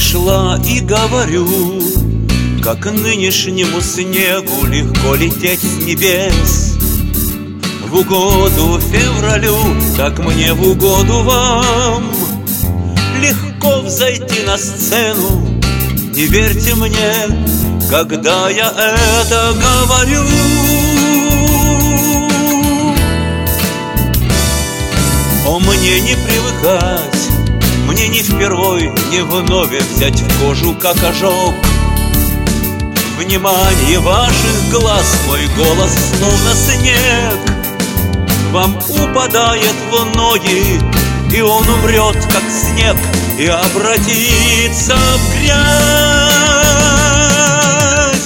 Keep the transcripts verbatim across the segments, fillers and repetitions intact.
Пришла и говорю, как нынешнему снегу легко лететь с небес. В угоду февралю, как мне в угоду вам, легко взойти на сцену. Не верьте мне, когда я это говорю. О, мне не привыкать, мне не впервой, не вновь взять в кожу, как ожог. Внимание ваших глаз, мой голос словно снег вам упадает в ноги, и он умрет, как снег, и обратится в грязь.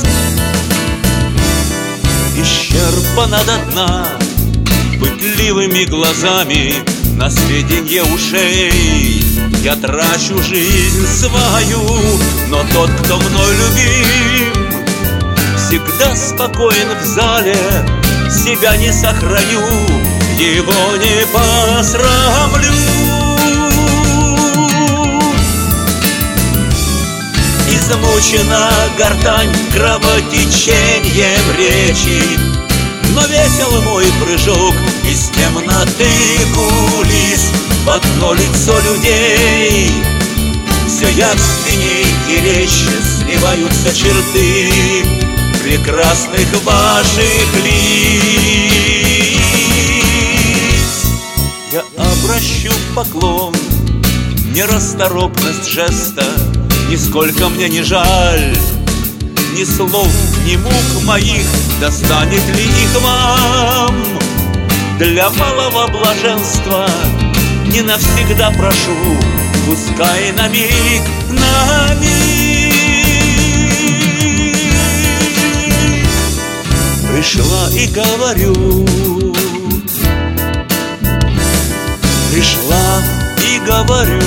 Исчерпана до дна пытливыми глазами на сведенье ушей я трачу жизнь свою, но тот, кто мной любим, всегда спокоен в зале, себя не сохраню, его не посрамлю. Измучена гортань кровотечением речи, но весел мой прыжок из темноты кулис в одно лицо людей. Все явственней и резче сливаются черты прекрасных ваших лиц. Я обращу поклон, нерасторопность жеста нисколько мне не жаль. Ни слов, ни мук моих достанет ли их вам? Для малого блаженства не навсегда прошу, пускай на миг, на миг. Пришла и говорю, пришла и говорю.